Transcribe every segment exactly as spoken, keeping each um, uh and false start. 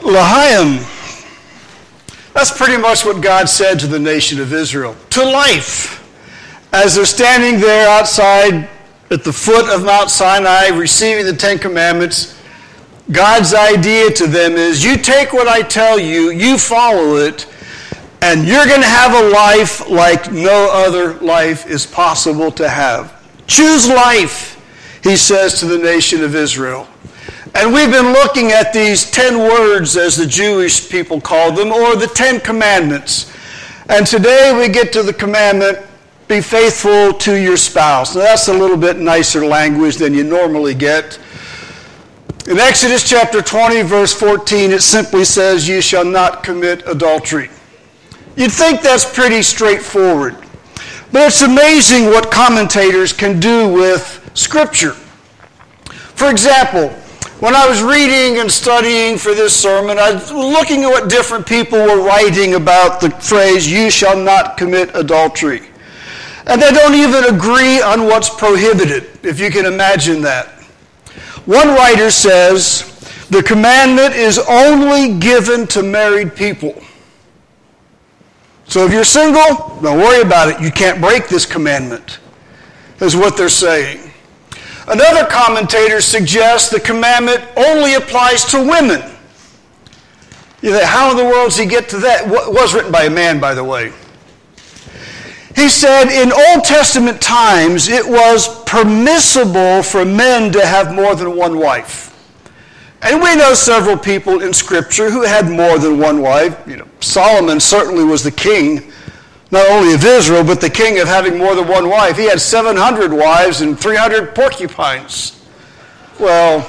L'chaim. That's pretty much what God said to the nation of Israel. To life. As they're standing there outside at the foot of Mount Sinai receiving the Ten Commandments, God's idea to them is, you take what I tell you, you follow it, and you're going to have a life like no other life is possible to have. Choose life, he says to the nation of Israel. And we've been looking at these ten words, as the Jewish people called them, or the Ten Commandments. And today we get to the commandment, be faithful to your spouse. Now that's a little bit nicer language than you normally get. In Exodus chapter twenty, verse fourteen, it simply says, you shall not commit adultery. You'd think that's pretty straightforward. But it's amazing what commentators can do with Scripture. For example, when I was reading and studying for this sermon, I was looking at what different people were writing about the phrase, you shall not commit adultery. And they don't even agree on what's prohibited, if you can imagine that. One writer says, the commandment is only given to married people. So if you're single, don't worry about it. You can't break this commandment, is what they're saying. Another commentator suggests the commandment only applies to women. You think, how in the world does he get to that? It was written by a man, by the way. He said, in Old Testament times, it was permissible for men to have more than one wife. And we know several people in Scripture who had more than one wife. You know, Solomon certainly was the king, not only of Israel, but the king of having more than one wife. He had seven hundred wives and three hundred porcupines. Well,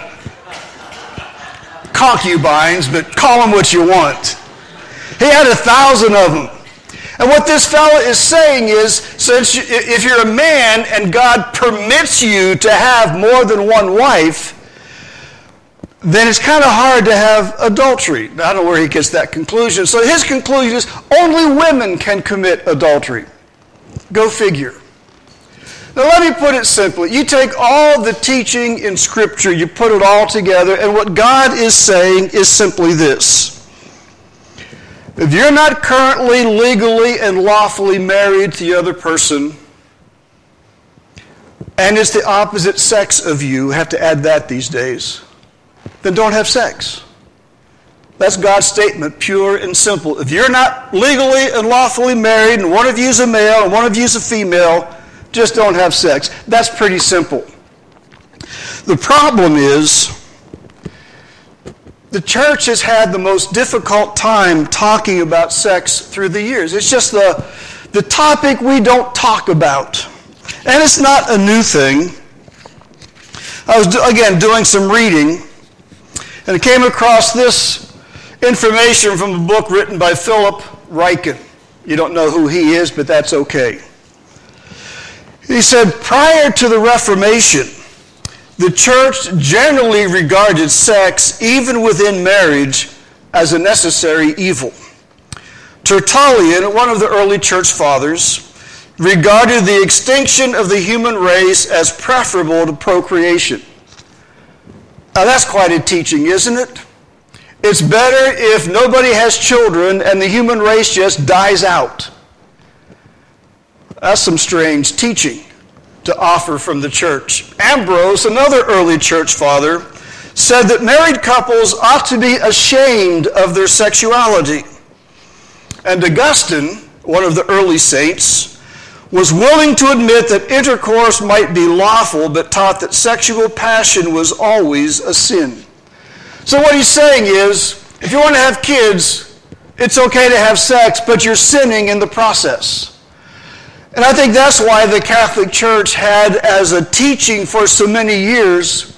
concubines, but call them what you want. He had a thousand of them. And what this fellow is saying is, since you, if you're a man and God permits you to have more than one wife, then it's kind of hard to have adultery. I don't know where he gets that conclusion. So his conclusion is, only women can commit adultery. Go figure. Now let me put it simply. You take all the teaching in Scripture, you put it all together, and what God is saying is simply this. If you're not currently legally and lawfully married to the other person, and it's the opposite sex of you, have to add that these days, then don't have sex. That's God's statement, pure and simple. If you're not legally and lawfully married, and one of you is a male and one of you is a female, just don't have sex. That's pretty simple. The problem is, the church has had the most difficult time talking about sex through the years. It's just the, the topic we don't talk about. And it's not a new thing. I was, again, doing some reading, and I came across this information from a book written by Philip Ryken. You don't know who he is, but that's okay. He said, prior to the Reformation, the church generally regarded sex, even within marriage, as a necessary evil. Tertullian, one of the early church fathers, regarded the extinction of the human race as preferable to procreation. Now that's quite a teaching, isn't it? It's better if nobody has children and the human race just dies out. That's some strange teaching to offer from the church. Ambrose, another early church father, said that married couples ought to be ashamed of their sexuality. And Augustine, one of the early saints, was willing to admit that intercourse might be lawful, but taught that sexual passion was always a sin. So what he's saying is, if you want to have kids, it's okay to have sex, but you're sinning in the process. And I think that's why the Catholic Church had as a teaching for so many years,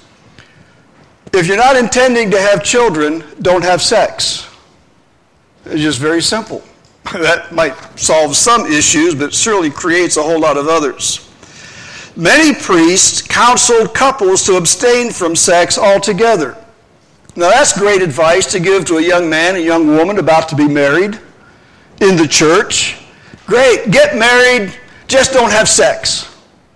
if you're not intending to have children, don't have sex. It's just very simple. That might solve some issues, but surely creates a whole lot of others. Many priests counseled couples to abstain from sex altogether. Now that's great advice to give to a young man, a young woman about to be married in the church. Great, get married, just don't have sex.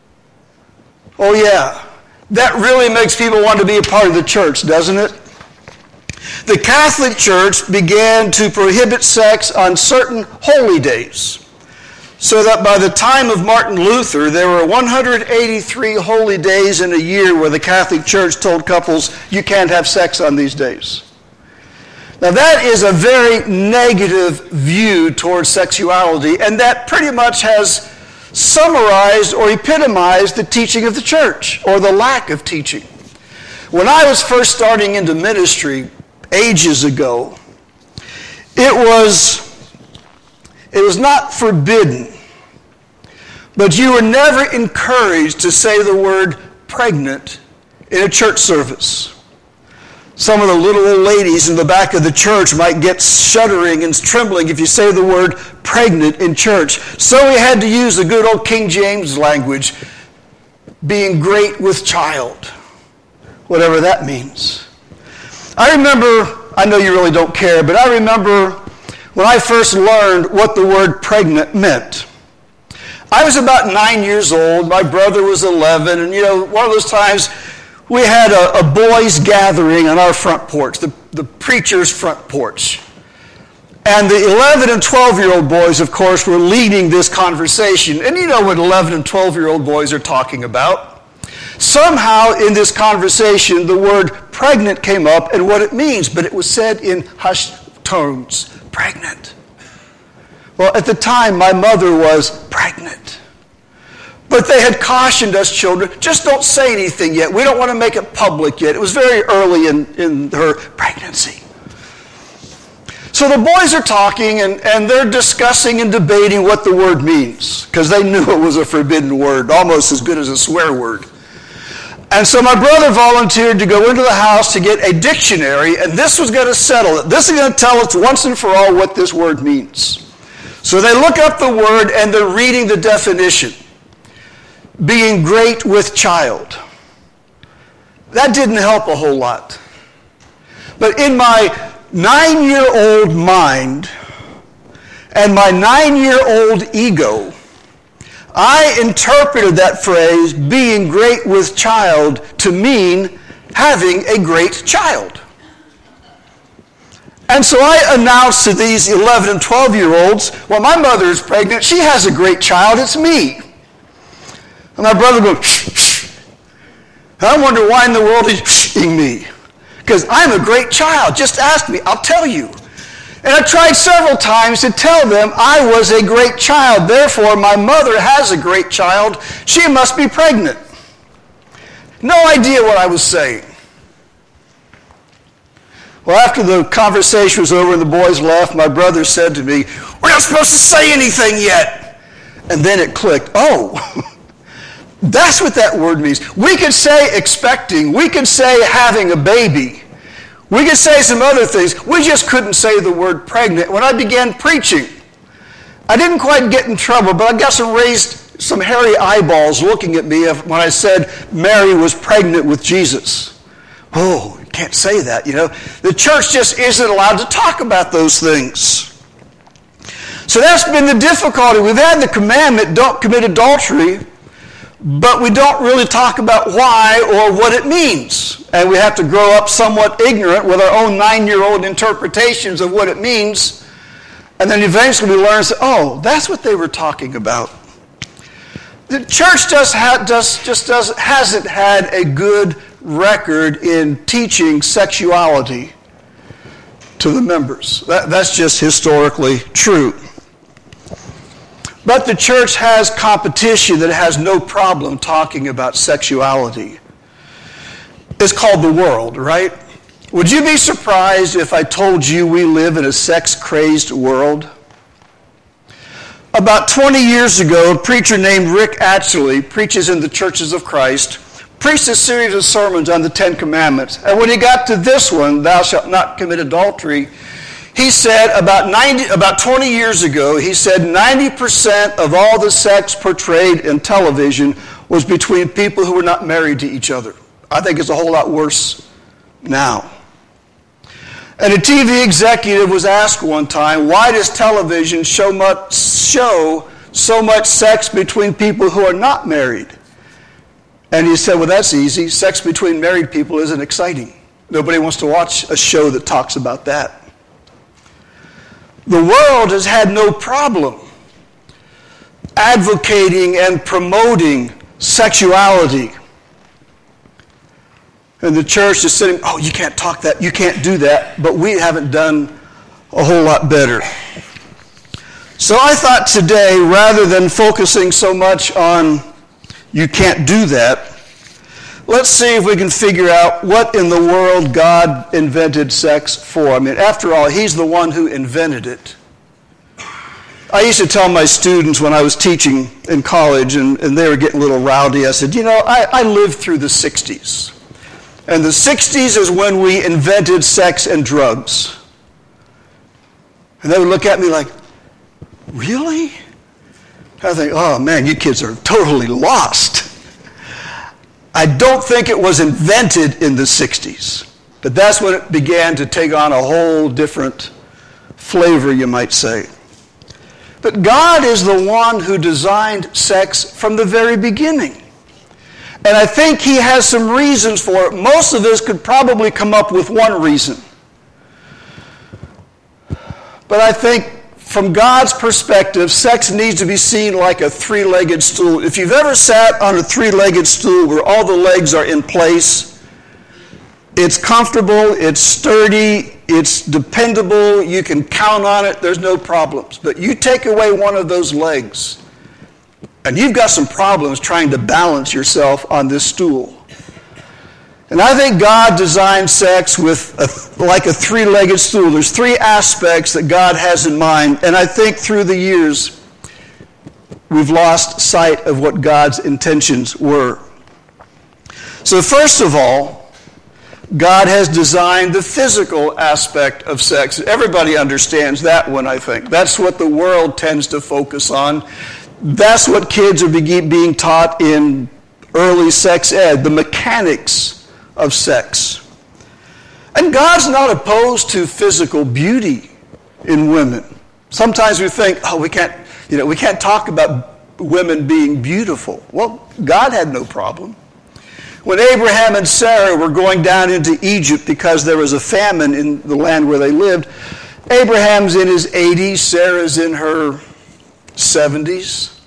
Oh yeah, that really makes people want to be a part of the church, doesn't it? The Catholic Church began to prohibit sex on certain holy days, so that by the time of Martin Luther, there were one hundred eighty-three holy days in a year where the Catholic Church told couples, you can't have sex on these days. Now that is a very negative view towards sexuality, and that pretty much has summarized or epitomized the teaching of the church, or the lack of teaching. When I was first starting into ministry ages ago, it was It was not forbidden, but you were never encouraged to say the word pregnant in a church service. Some of the little old ladies in the back of the church might get shuddering and trembling if you say the word pregnant in church. So we had to use the good old King James language, being great with child, whatever that means. I remember, I know you really don't care, but I remember when I first learned what the word pregnant meant. I was about nine years old. My brother was eleven. And, you know, one of those times we had a, a boys' gathering on our front porch, the, the preacher's front porch. And the eleven and twelve-year-old boys, of course, were leading this conversation. And you know what eleven and twelve-year-old boys are talking about. Somehow in this conversation, the word pregnant came up and what it means, but it was said in hushed tones. Pregnant. Well, at the time, my mother was pregnant. But they had cautioned us children, just don't say anything yet. We don't want to make it public yet. It was very early in, in her pregnancy. So the boys are talking, and, and they're discussing and debating what the word means, because they knew it was a forbidden word, almost as good as a swear word. And so my brother volunteered to go into the house to get a dictionary, and this was going to settle it. This is going to tell us once and for all what this word means. So they look up the word, and they're reading the definition. Being great with child. That didn't help a whole lot. But in my nine-year-old mind and my nine-year-old ego, I interpreted that phrase, being great with child, to mean having a great child. And so I announced to these eleven and twelve-year-olds, well, my mother is pregnant. She has a great child. It's me. And my brother goes, shh, shh. And I wonder why in the world he's shhing me. Because I'm a great child. Just ask me. I'll tell you. And I tried several times to tell them I was a great child. Therefore, my mother has a great child. She must be pregnant. No idea what I was saying. Well, after the conversation was over and the boys left, my brother said to me, we're not supposed to say anything yet. And then it clicked. Oh, that's what that word means. We could say expecting. We could say having a baby. We could say some other things. We just couldn't say the word pregnant. When I began preaching, I didn't quite get in trouble, but I got some raised, some hairy eyeballs looking at me when I said Mary was pregnant with Jesus. Oh, you can't say that, you know. The church just isn't allowed to talk about those things. So that's been the difficulty. We've had the commandment, don't commit adultery, but we don't really talk about why or what it means. And we have to grow up somewhat ignorant with our own nine-year-old interpretations of what it means. And then eventually we learn, oh, that's what they were talking about. The church just, ha- just, just does, hasn't had a good record in teaching sexuality to the members. That, that's just historically true. But the church has competition that has no problem talking about sexuality. It's called the world, right? Would you be surprised if I told you we live in a sex-crazed world? About twenty years ago, a preacher named Rick Atchley preaches in the Churches of Christ, preached a series of sermons on the Ten Commandments. And when he got to this one, thou shalt not commit adultery, he said about ninety, about twenty years ago, he said ninety percent of all the sex portrayed in television was between people who were not married to each other. I think it's a whole lot worse now. And a T V executive was asked one time, why does television show much, show so much sex between people who are not married? And he said, well, that's easy. Sex between married people isn't exciting. Nobody wants to watch a show that talks about that. The world has had no problem advocating and promoting sexuality. And the church is sitting, oh, you can't talk that, you can't do that, but we haven't done a whole lot better. So I thought today, rather than focusing so much on you can't do that, let's see if we can figure out what in the world God invented sex for. I mean, after all, he's the one who invented it. I used to tell my students when I was teaching in college, and, and they were getting a little rowdy, I said, you know, I, I lived through the sixties. And the sixties is when we invented sex and drugs. And they would look at me like, really? I think, oh man, you kids are totally lost. I don't think it was invented in the sixties. But that's when it began to take on a whole different flavor, you might say. But God is the one who designed sex from the very beginning. And I think he has some reasons for it. Most of us could probably come up with one reason. But I think from God's perspective, sex needs to be seen like a three-legged stool. If you've ever sat on a three-legged stool where all the legs are in place, it's comfortable, it's sturdy, it's dependable, you can count on it, there's no problems. But you take away one of those legs, and you've got some problems trying to balance yourself on this stool. And I think God designed sex with a, like a three-legged stool. There's three aspects that God has in mind, and I think through the years we've lost sight of what God's intentions were. So first of all, God has designed the physical aspect of sex. Everybody understands that one, I think. That's what the world tends to focus on. That's what kids are being taught in early sex ed, the mechanics of sex. And God's not opposed to physical beauty in women. Sometimes we think, oh, we can't, you know, we can't talk about women being beautiful. Well, God had no problem. When Abraham and Sarah were going down into Egypt because there was a famine in the land where they lived, Abraham's in his eighties, Sarah's in her seventies.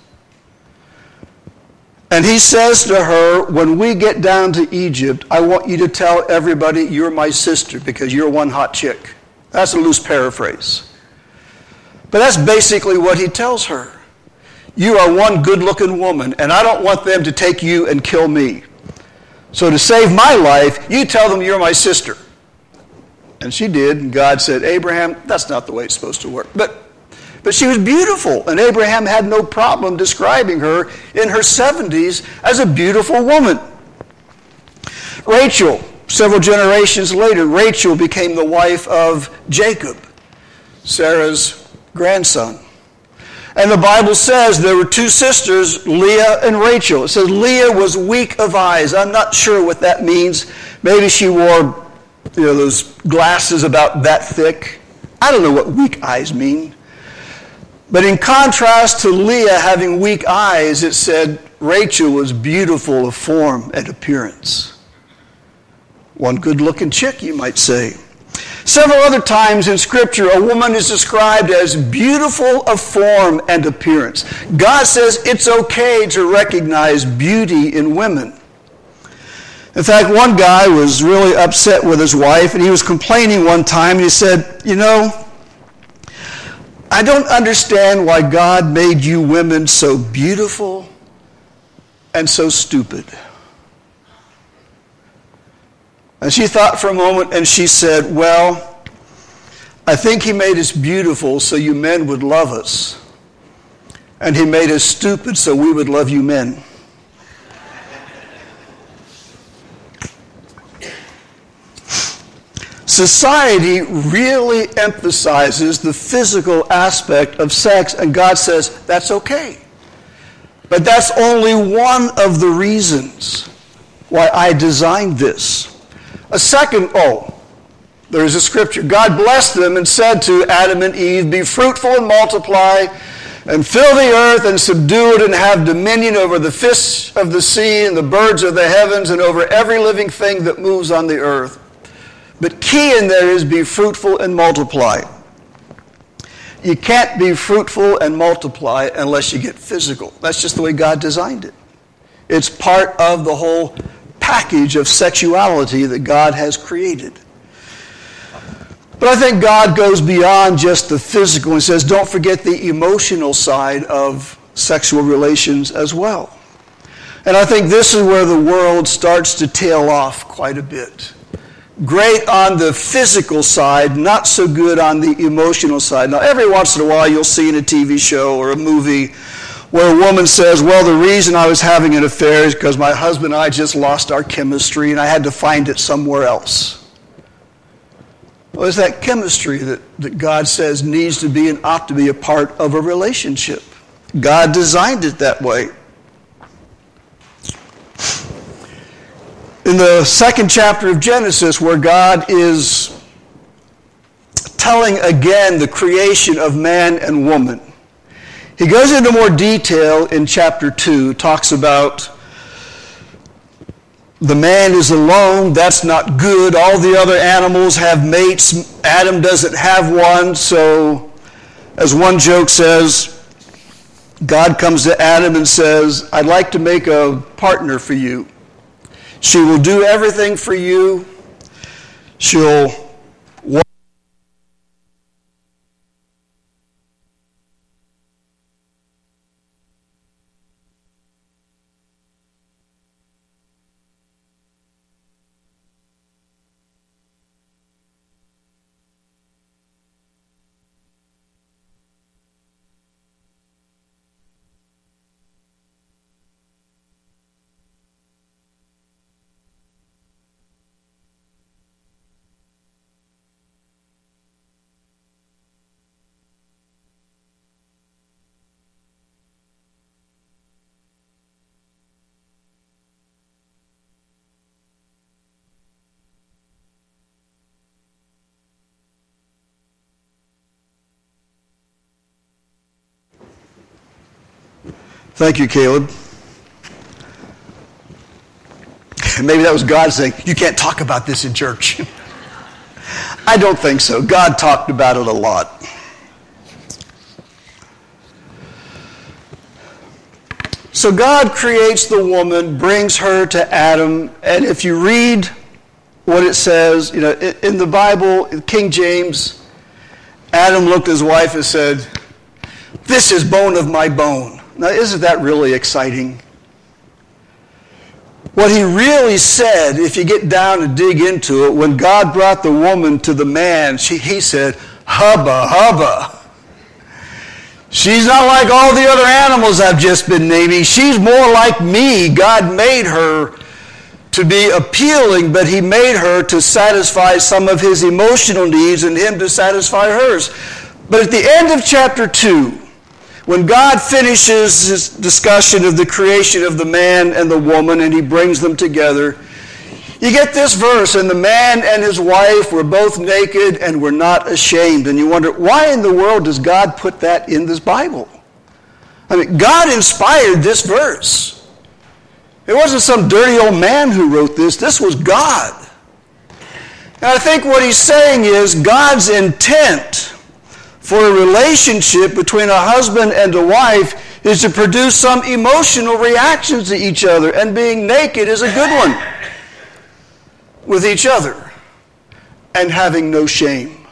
And he says to her, when we get down to Egypt, I want you to tell everybody you're my sister because you're one hot chick. That's a loose paraphrase. But that's basically what he tells her. You are one good-looking woman, and I don't want them to take you and kill me. So to save my life, you tell them you're my sister. And she did, and God said, Abraham, that's not the way it's supposed to work. But but she was beautiful, and Abraham had no problem describing her in her seventies as a beautiful woman. Rachel, several generations later, Rachel became the wife of Jacob, Sarah's grandson. And the Bible says there were two sisters, Leah and Rachel. It says Leah was weak of eyes. I'm not sure what that means. Maybe she wore, you know, those glasses about that thick. I don't know what weak eyes mean. But in contrast to Leah having weak eyes, it said Rachel was beautiful of form and appearance. One good-looking chick, you might say. Several other times in Scripture, a woman is described as beautiful of form and appearance. God says it's okay to recognize beauty in women. In fact, one guy was really upset with his wife, and he was complaining one time, and he said, you know, I don't understand why God made you women so beautiful and so stupid. And she thought for a moment, and she said, well, I think he made us beautiful so you men would love us. And he made us stupid so we would love you men. Society really emphasizes the physical aspect of sex, and God says, that's okay. But that's only one of the reasons why I designed this. A second, oh, there is a scripture. God blessed them and said to Adam and Eve, be fruitful and multiply, and fill the earth and subdue it and have dominion over the fish of the sea and the birds of the heavens and over every living thing that moves on the earth. But key in there is be fruitful and multiply. You can't be fruitful and multiply unless you get physical. That's just the way God designed it. It's part of the whole package of sexuality that God has created. But I think God goes beyond just the physical and says, don't forget the emotional side of sexual relations as well. And I think this is where the world starts to tail off quite a bit. Great on the physical side, not so good on the emotional side. Now, every once in a while you'll see in a T V show or a movie where a woman says, well, the reason I was having an affair is because my husband and I just lost our chemistry and I had to find it somewhere else. Well, it's that chemistry that, that God says needs to be and ought to be a part of a relationship. God designed it that way. In the second chapter of Genesis, where God is telling again the creation of man and woman, he goes into more detail in chapter two, talks about the man is alone, that's not good. All the other animals have mates. Adam doesn't have one. So, as one joke says, God comes to Adam and says, I'd like to make a partner for you. She will do everything for you. She'll walk. Thank you, Caleb. Maybe that was God saying, you can't talk about this in church. I don't think so. God talked about it a lot. So God creates the woman, brings her to Adam, and if you read what it says, you know, in the Bible, King James, Adam looked at his wife and said, this is bone of my bone. Now, isn't that really exciting? What he really said, if you get down and dig into it, when God brought the woman to the man, she, he said, hubba, hubba. She's not like all the other animals I've just been naming. She's more like me. God made her to be appealing, but he made her to satisfy some of his emotional needs and him to satisfy hers. But at the end of chapter two, when God finishes his discussion of the creation of the man and the woman and he brings them together, you get this verse, and the man and his wife were both naked and were not ashamed. And you wonder, why in the world does God put that in this Bible? I mean, God inspired this verse. It wasn't some dirty old man who wrote this. This was God. And I think what he's saying is God's intent for a relationship between a husband and a wife is to produce some emotional reactions to each other, and being naked is a good one with each other, and having no shame.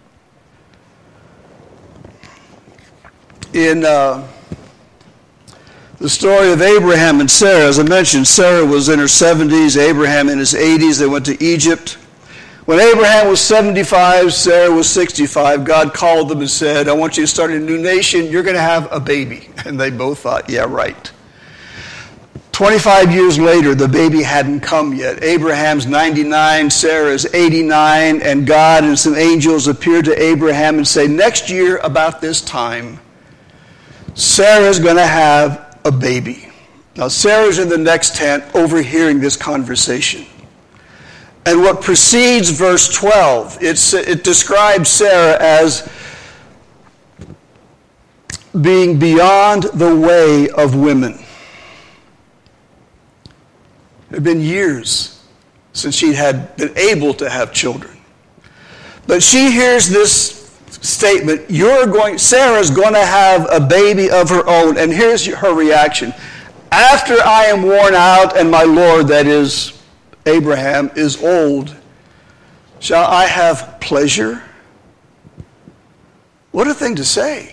In uh, the story of Abraham and Sarah, as I mentioned, Sarah was in her seventies, Abraham in his eighties. They went to Egypt. When Abraham was seventy-five, Sarah was sixty-five, God called them and said, I want you to start a new nation. You're going to have a baby. And they both thought, yeah, right. twenty-five years later, the baby hadn't come yet. Abraham's ninety-nine, Sarah's eighty-nine, and God and some angels appeared to Abraham and say, next year about this time, Sarah's going to have a baby. Now, Sarah's in the next tent overhearing this conversation. And what precedes verse twelve, it's, it describes Sarah as being beyond the way of women. It had been years since she had been able to have children. But she hears this statement, you're going, Sarah's going to have a baby of her own. And here's her reaction. After I am worn out and my Lord, that is Abraham, is old, shall I have pleasure? What a thing to say.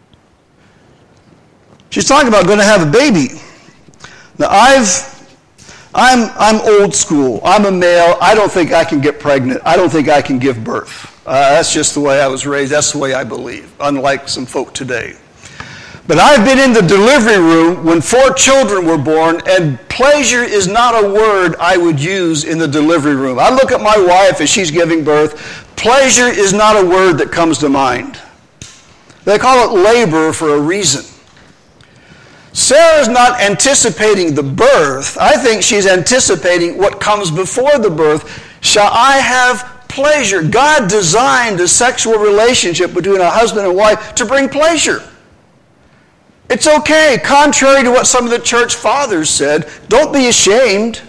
She's talking about going to have a baby. Now I've I'm I'm old school. I'm a male. I don't think I can get pregnant. I don't think I can give birth. Uh, that's just the way I was raised. That's the way I believe, unlike some folk today. But I've been in the delivery room when four children were born, and pleasure is not a word I would use in the delivery room. I look at my wife as she's giving birth. Pleasure is not a word that comes to mind. They call it labor for a reason. Sarah's not anticipating the birth. I think she's anticipating what comes before the birth. Shall I have pleasure? God designed a sexual relationship between a husband and wife to bring pleasure. It's okay. Contrary to what some of the church fathers said, don't be ashamed.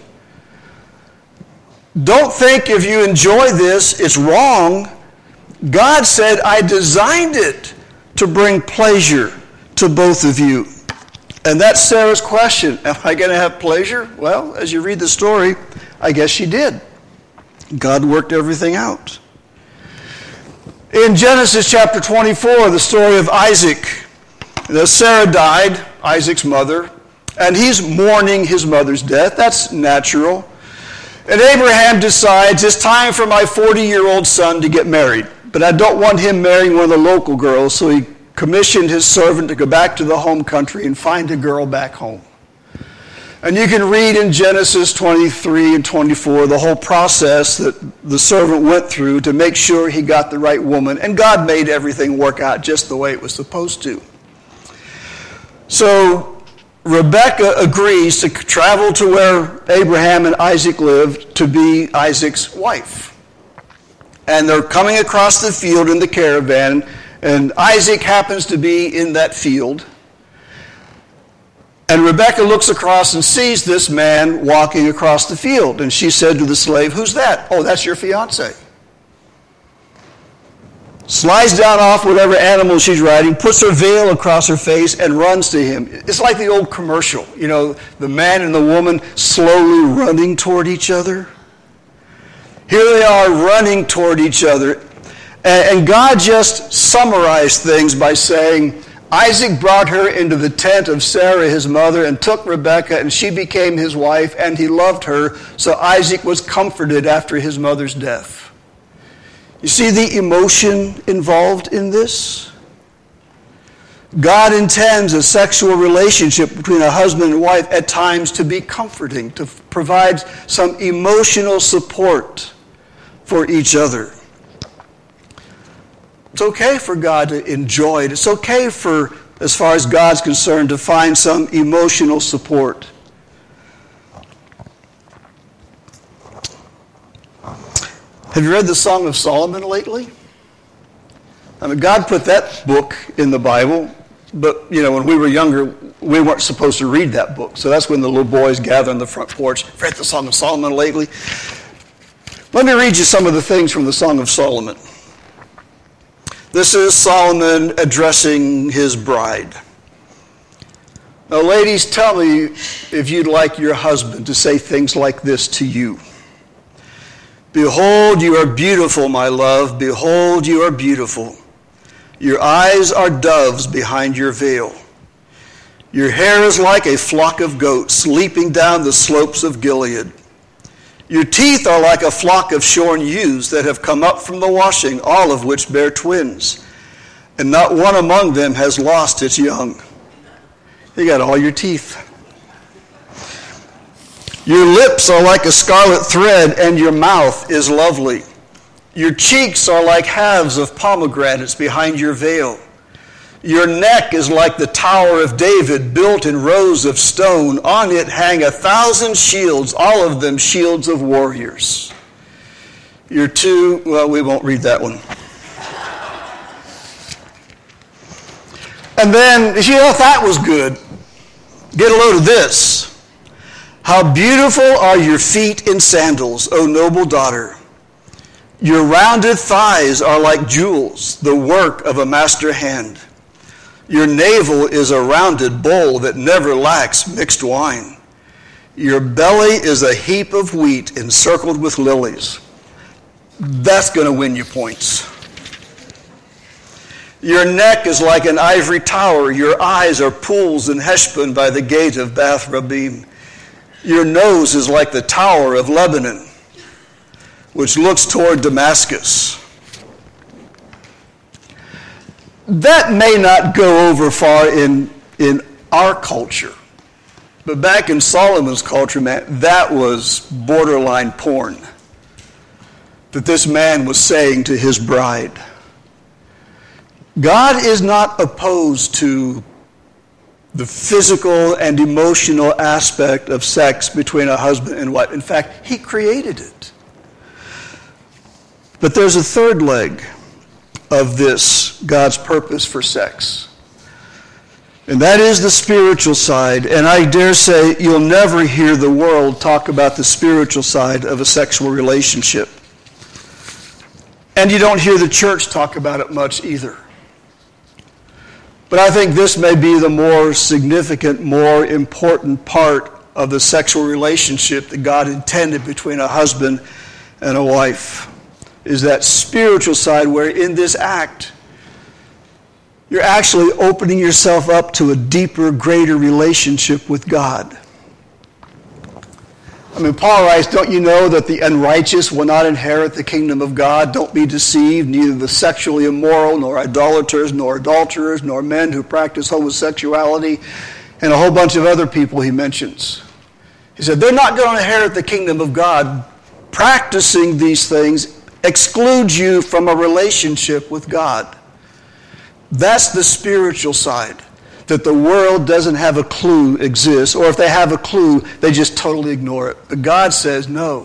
Don't think if you enjoy this, it's wrong. God said, I designed it to bring pleasure to both of you. And that's Sarah's question. Am I going to have pleasure? Well, as you read the story, I guess she did. God worked everything out. In Genesis chapter twenty-four, the story of Isaac. Sarah died, Isaac's mother, and he's mourning his mother's death. That's natural. And Abraham decides it's time for my forty-year-old son to get married. But I don't want him marrying one of the local girls, so he commissioned his servant to go back to the home country and find a girl back home. And you can read in Genesis twenty-three and twenty-four the whole process that the servant went through to make sure he got the right woman. And God made everything work out just the way it was supposed to. So Rebekah agrees to travel to where Abraham and Isaac lived to be Isaac's wife. And they're coming across the field in the caravan, and Isaac happens to be in that field. And Rebekah looks across and sees this man walking across the field. And she said to the slave, who's that? Oh, that's your fiancé. Slides down off whatever animal she's riding, puts her veil across her face, and runs to him. It's like the old commercial, you know, the man and the woman slowly running toward each other. Here they are running toward each other. And God just summarized things by saying, Isaac brought her into the tent of Sarah, his mother, and took Rebekah, and she became his wife, and he loved her. So Isaac was comforted after his mother's death. You see the emotion involved in this? God intends a sexual relationship between a husband and wife at times to be comforting, to provide some emotional support for each other. It's okay for God to enjoy it. It's okay for, as far as God's concerned, to find some emotional support. Have you read the Song of Solomon lately? I mean, God put that book in the Bible, but, you know, when we were younger, we weren't supposed to read that book. So that's when the little boys gather on the front porch. Read the Song of Solomon lately? Let me read you some of the things from the Song of Solomon. This is Solomon addressing his bride. Now, ladies, tell me if you'd like your husband to say things like this to you. Behold, you are beautiful, my love. Behold, you are beautiful. Your eyes are doves behind your veil. Your hair is like a flock of goats leaping down the slopes of Gilead. Your teeth are like a flock of shorn ewes that have come up from the washing, all of which bear twins, and not one among them has lost its young. You got all your teeth. Your lips are like a scarlet thread, and your mouth is lovely. Your cheeks are like halves of pomegranates behind your veil. Your neck is like the Tower of David, built in rows of stone. On it hang a thousand shields, all of them shields of warriors. Your two, well, we won't read that one. And then, if you thought that was good, get a load of this. How beautiful are your feet in sandals, O noble daughter. Your rounded thighs are like jewels, the work of a master hand. Your navel is a rounded bowl that never lacks mixed wine. Your belly is a heap of wheat encircled with lilies. That's going to win you points. Your neck is like an ivory tower. Your eyes are pools in Heshbon by the gate of Bath Rabbim. Your nose is like the tower of Lebanon, which looks toward Damascus. That may not go over far in, in our culture. But back in Solomon's culture, man, that was borderline porn that this man was saying to his bride. God is not opposed to the physical and emotional aspect of sex between a husband and wife. In fact, he created it. But there's a third leg of this, God's purpose for sex. And that is the spiritual side. And I dare say you'll never hear the world talk about the spiritual side of a sexual relationship. And you don't hear the church talk about it much either. But I think this may be the more significant, more important part of the sexual relationship that God intended between a husband and a wife, is that spiritual side where in this act, you're actually opening yourself up to a deeper, greater relationship with God. I mean, Paul writes, don't you know that the unrighteous will not inherit the kingdom of God? Don't be deceived, neither the sexually immoral, nor idolaters, nor adulterers, nor men who practice homosexuality, and a whole bunch of other people he mentions. He said, they're not going to inherit the kingdom of God. Practicing these things excludes you from a relationship with God. That's the spiritual side that the world doesn't have a clue exists, or if they have a clue, they just totally ignore it. But God says, no.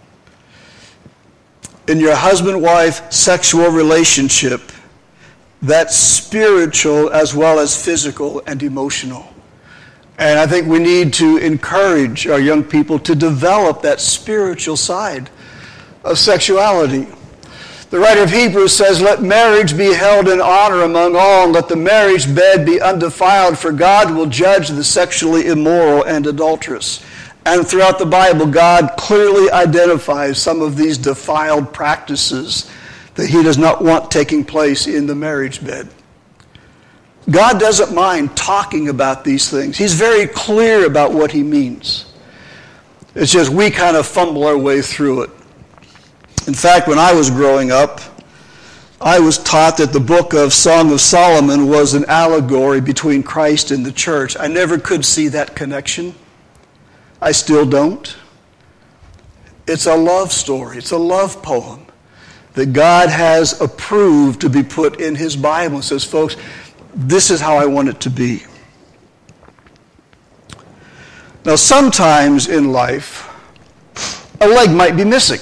In your husband-wife sexual relationship, that's spiritual as well as physical and emotional. And I think we need to encourage our young people to develop that spiritual side of sexuality. The writer of Hebrews says, let marriage be held in honor among all, and let the marriage bed be undefiled, for God will judge the sexually immoral and adulterous. And throughout the Bible, God clearly identifies some of these defiled practices that he does not want taking place in the marriage bed. God doesn't mind talking about these things. He's very clear about what he means. It's just we kind of fumble our way through it. In fact, when I was growing up, I was taught that the book of Song of Solomon was an allegory between Christ and the church. I never could see that connection. I still don't. It's a love story. It's a love poem that God has approved to be put in his Bible and says, folks, this is how I want it to be. Now, sometimes in life, a leg might be missing.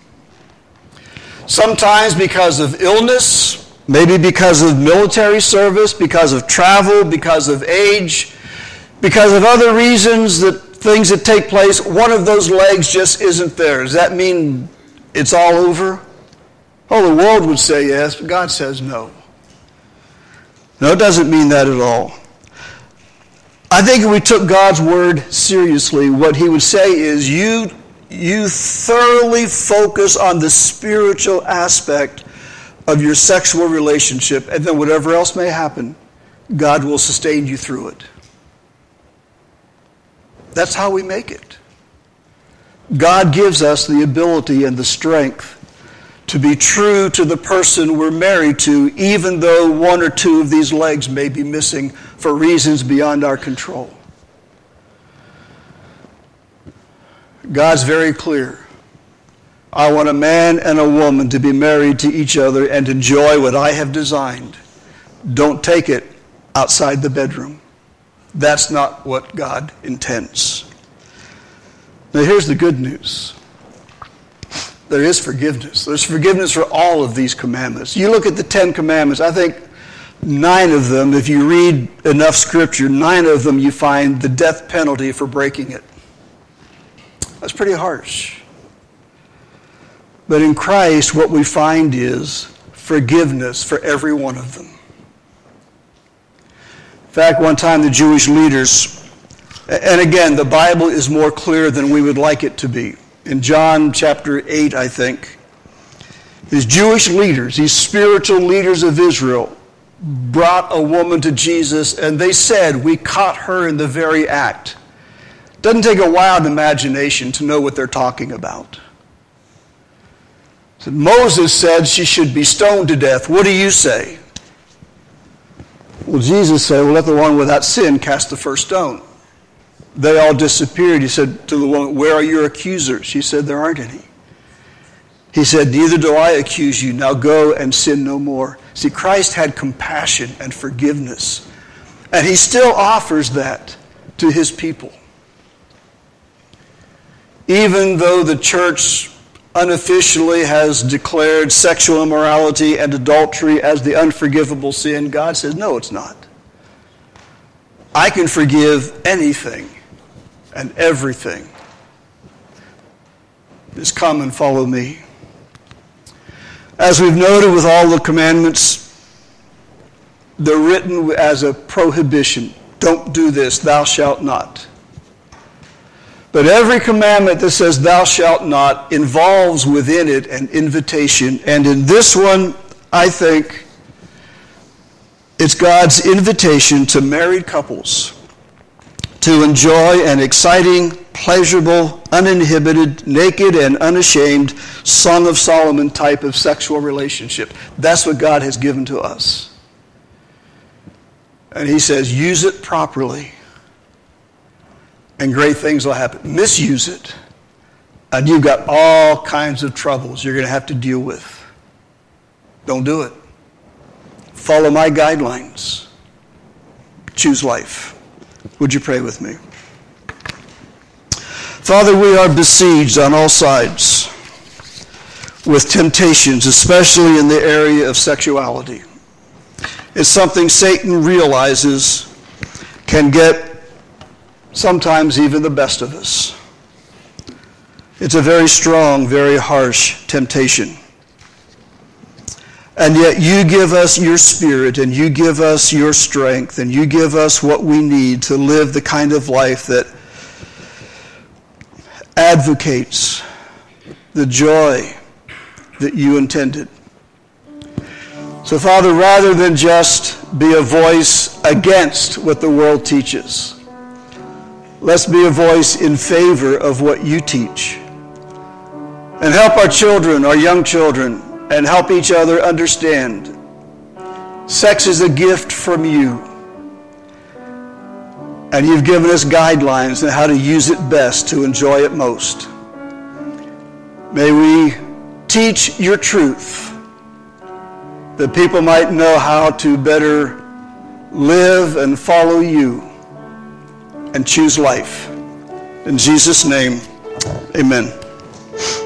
Sometimes because of illness, maybe because of military service, because of travel, because of age, because of other reasons, that things that take place, one of those legs just isn't there. Does that mean it's all over? Oh, the world would say yes, but God says no. No, it doesn't mean that at all. I think if we took God's word seriously, what he would say is you You thoroughly focus on the spiritual aspect of your sexual relationship, and then whatever else may happen, God will sustain you through it. That's how we make it. God gives us the ability and the strength to be true to the person we're married to, even though one or two of these legs may be missing for reasons beyond our control. God's very clear. I want a man and a woman to be married to each other and enjoy what I have designed. Don't take it outside the bedroom. That's not what God intends. Now here's the good news. There is forgiveness. There's forgiveness for all of these commandments. You look at the Ten Commandments, I think nine of them, if you read enough scripture, nine of them you find the death penalty for breaking it. That's pretty harsh. But in Christ, what we find is forgiveness for every one of them. In fact, one time the Jewish leaders, and again, the Bible is more clear than we would like it to be. In John chapter eight, I think, these Jewish leaders, these spiritual leaders of Israel, brought a woman to Jesus, and they said, we caught her in the very act. Doesn't take a wild imagination to know what they're talking about. So Moses said she should be stoned to death. What do you say? Well, Jesus said, well, let the one without sin cast the first stone. They all disappeared. He said to the woman, where are your accusers? She said, there aren't any. He said, neither do I accuse you. Now go and sin no more. See, Christ had compassion and forgiveness. And he still offers that to his people. Even though the church unofficially has declared sexual immorality and adultery as the unforgivable sin, God says, no, it's not. I can forgive anything and everything. Just come and follow me. As we've noted with all the commandments, they're written as a prohibition. Don't do this, thou shalt not. But every commandment that says thou shalt not involves within it an invitation. And in this one, I think it's God's invitation to married couples to enjoy an exciting, pleasurable, uninhibited, naked, and unashamed Song of Solomon type of sexual relationship. That's what God has given to us. And he says, use it properly, and great things will happen. Misuse it, and you've got all kinds of troubles you're going to have to deal with. Don't do it. Follow my guidelines. Choose life. Would you pray with me? Father, we are besieged on all sides with temptations, especially in the area of sexuality. It's something Satan realizes can get sometimes even the best of us. It's a very strong, very harsh temptation. And yet you give us your Spirit, and you give us your strength, and you give us what we need to live the kind of life that advocates the joy that you intended. So, Father, rather than just be a voice against what the world teaches, let's be a voice in favor of what you teach. And help our children, our young children, and help each other understand sex is a gift from you. And you've given us guidelines on how to use it best to enjoy it most. May we teach your truth, that people might know how to better live and follow you and choose life. In Jesus' name, amen.